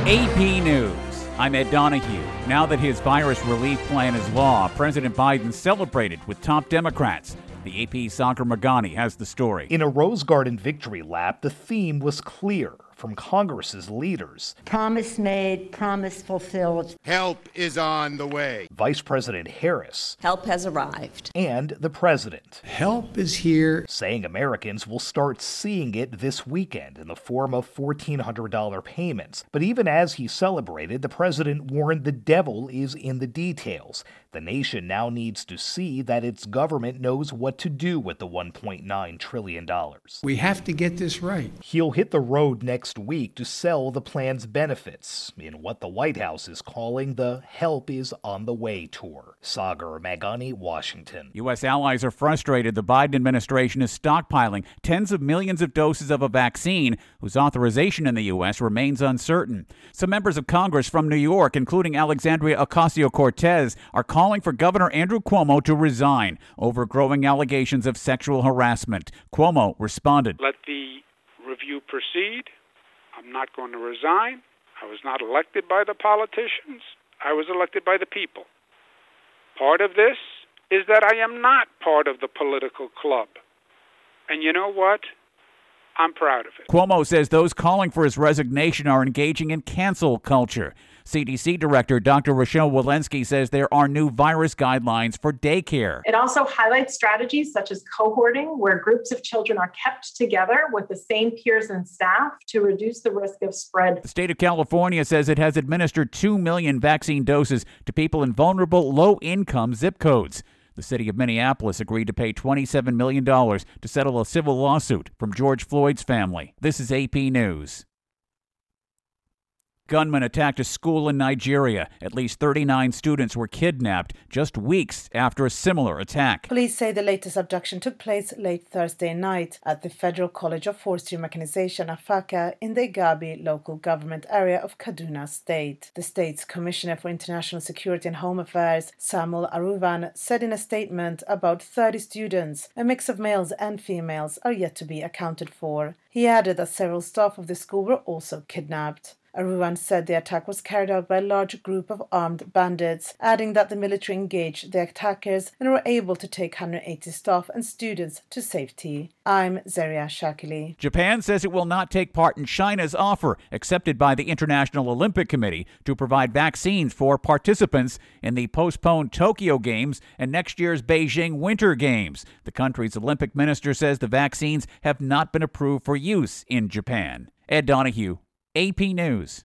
AP News. I'm Ed Donahue. Now that his virus relief plan is law, President Biden celebrated with top Democrats. The AP Sagar Meghani has the story. In a Rose Garden victory lap, the theme was clear from Congress's leaders. Promise made, promise fulfilled. Help is on the way. Vice President Harris. Help has arrived. And the president. Help is here. Saying Americans will start seeing it this weekend in the form of $1,400 payments. But even as he celebrated, the president warned the devil is in the details. The nation now needs to see that its government knows what to do with the $1.9 trillion. We have to get this right. He'll hit the road next week to sell the plan's benefits in what the White House is calling the Help is on the Way tour. Sagar Meghani, Washington. U.S. allies are frustrated the Biden administration is stockpiling tens of millions of doses of a vaccine whose authorization in the U.S. remains uncertain. Some members of Congress from New York, including Alexandria Ocasio-Cortez, are calling for Governor Andrew Cuomo to resign over growing allegations of sexual harassment. Cuomo responded, "Let the review proceed. I'm not going to resign. I was not elected by the politicians. I was elected by the people. Part of this is that I am not part of the political club. And you know what? I'm proud of it." Cuomo says those calling for his resignation are engaging in cancel culture. CDC Director Dr. Rochelle Walensky says there are new virus guidelines for daycare. It also highlights strategies such as cohorting, where groups of children are kept together with the same peers and staff to reduce the risk of spread. The state of California says it has administered 2 million vaccine doses to people in vulnerable, low-income zip codes. The city of Minneapolis agreed to pay $27 million to settle a civil lawsuit from George Floyd's family. This is AP News. Gunmen attacked a school in Nigeria. At least 39 students were kidnapped just weeks after a similar attack. Police say the latest abduction took place late Thursday night at the Federal College of Forestry Mechanization, Afaka, in the Igabi local government area of Kaduna State. The state's Commissioner for International Security and Home Affairs, Samuel Aruvan, said in a statement about 30 students, a mix of males and females, are yet to be accounted for. He added that several staff of the school were also kidnapped. Aruvan said the attack was carried out by a large group of armed bandits, adding that the military engaged the attackers and were able to take 180 staff and students to safety. I'm Zaria Shakili. Japan says it will not take part in China's offer, accepted by the International Olympic Committee, to provide vaccines for participants in the postponed Tokyo Games and next year's Beijing Winter Games. The country's Olympic minister says the vaccines have not been approved for use in Japan. Ed Donahue, AP News.